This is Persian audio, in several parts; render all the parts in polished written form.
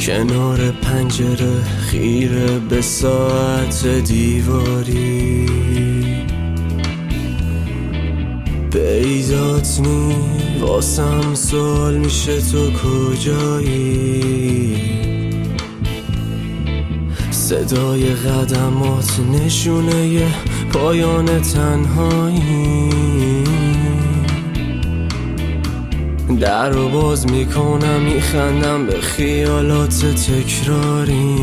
کنار پنجره خیره به ساعت دیواری، پیدات نی واسم سوال میشه تو کجایی. صدای قدمات نشونه ی پایان تنهایی، در رو باز میکنم میخندم به خیالات تکراری.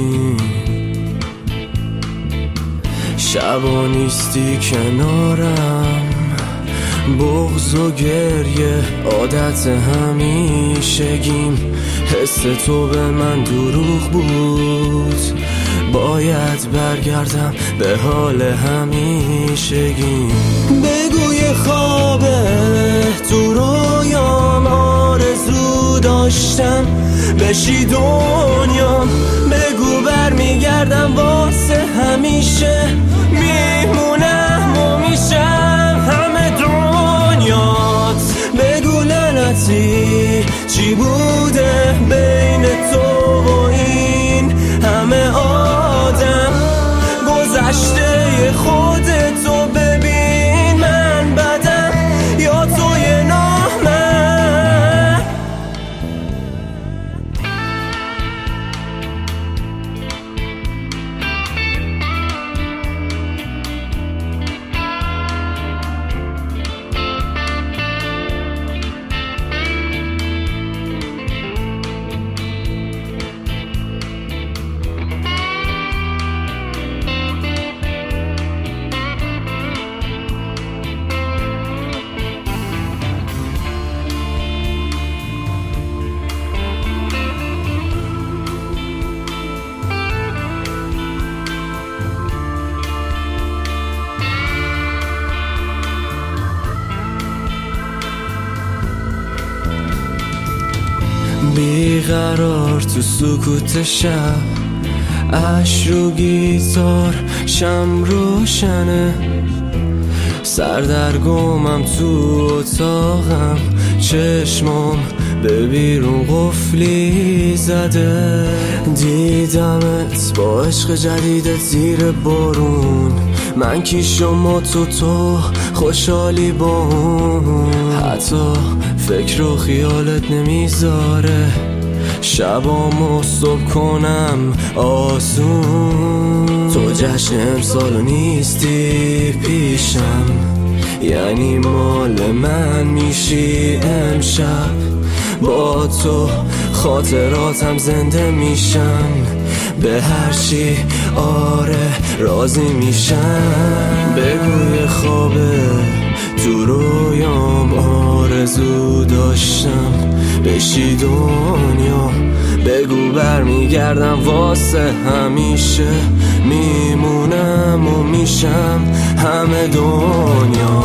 شبا نیستی کنارم، بغض و گریه عادت همیشگیم. حس تو به من دروغ بود، باید برگردم به حال همیشگیم. بگو یه خوابه تو رویام، آرزو داشتم بشی دنیام. بگو برمیگردم واسه همیشه، میمونم و میشم همه دنیات. بگو لعنتی چی بوده بین تو و این همه آدم. گذشته خودتو ببین، من بدم یا توی نامه. بیقرار تو سکوت شب، عشق رو گیتار شم روشنه. سردرگمم تو اتاقم، چشمام به بیرون قفلی زده. دیدمت با عشق جدیدت زیر بارون، من کی شما تو خوشحالی با اون. حتی فکر و خیالت نمیذاره شبامو صبح کنم آسون. تو جشن امسالو نیستی پیشم، یعنی مال من میشی امشب. با تو خاطراتم زنده میشن، به هر چی آره راضی میشن. بگو یه خوابه تو رویام، آرزو داشتم بشی دنیا. بگو برمیگردم واسه همیشه، میمونم و میشم همه دنیا.